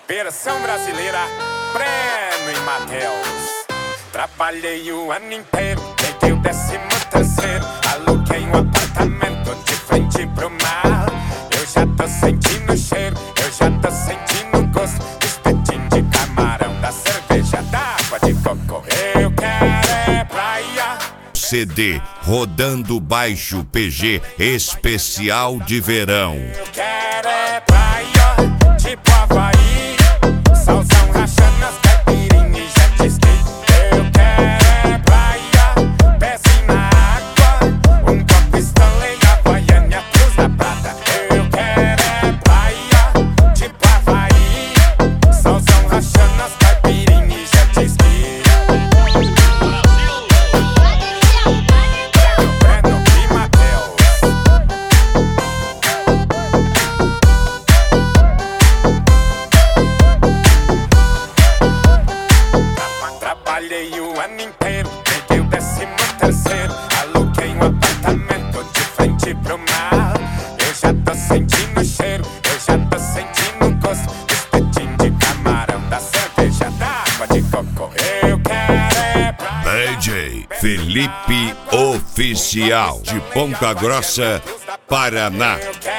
Versão brasileira, Breno e Matheus. Trabalhei o ano inteiro, peguei o 13º, aluguei um apartamento de frente pro mar. Eu já tô sentindo o cheiro, eu já tô sentindo o gosto do espetinho de camarão, da cerveja, da água de coco. Eu quero é praia. CD Rodando Baixo PG especial de verão. Eu quero é praia, tipo Havaí, solzão rachando as caipirinhas e jet ski. Eu quero é praia, pezinho na água, um copo Stanley, Havaiana, Cruz da Prata. Eu quero é praia, tipo Havaí, solzão rachando as caipirinhas e jet ski. Breno e Matheus. Trabalhei o ano inteiro, peguei o 13º, aluguei um apartamento de frente pro mar. Eu já tô sentindo o cheiro, eu já tô sentindo o gosto do espetinho de camarão, da cerveja, da água de coco. Eu quero é praia. DJ Felipe Oficial, de Ponta Grossa, Paraná. Eu quero